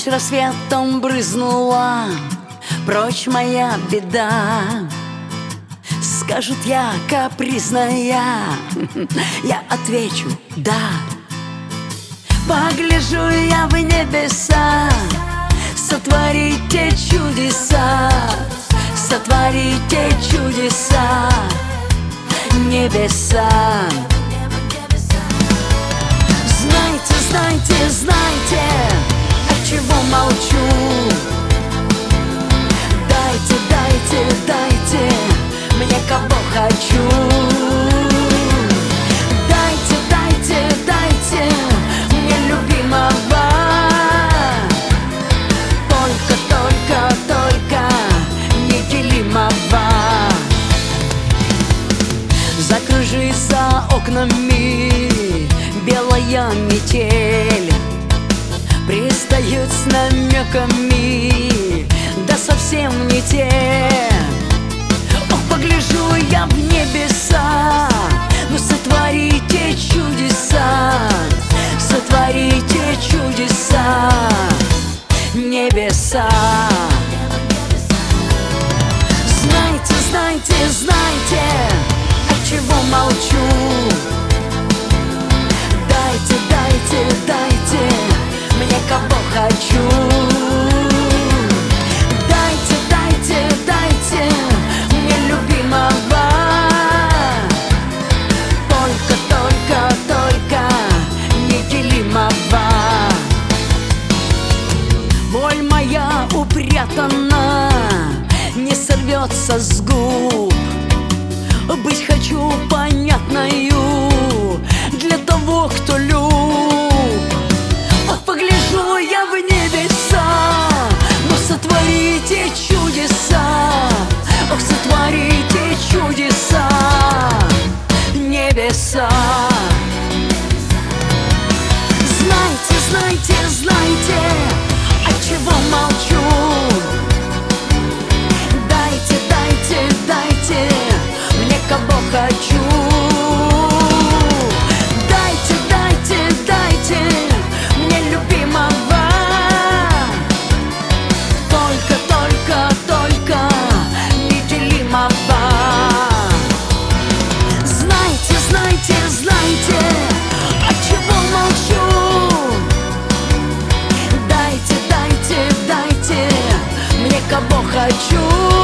рассветом брызнула прочь моя беда. Скажут, я капризная, я отвечу да. Погляжу я в небеса, сотворите чудеса, сотворите чудеса, небеса. Знайте, знайте, знайте, отчего молчу. Дайте, дайте, дайте мне кого хочу. Дайте, дайте, дайте мне любимого. Только, только, только неделимого. Закружится окнами белая метель, пристают с намеками, да совсем не те. Ох, погляжу я в небеса, ну сотворите чудеса, сотворите чудеса, небеса. Знайте, знайте, знайте, отчего молчу. Дайте, дайте, дайте мне кого хочу. Дайте, дайте, дайте мне любимого. Только, только, только неделимого. Боль моя упрятана, не сорвется с губ. Быть хочу понятною для того, кто люб. Ох, погляжу я в небеса, но сотворите чудеса. Ох, сотворите чудеса, небеса. Знайте, знайте, знайте, отчего молчу. Дайте, дайте, дайте мне кого хочу. Дайте, дайте, дайте мне любимого. Только, только, только неделимого. Знайте, знайте, знайте, отчего молчу. Дайте, дайте, дайте мне кого хочу.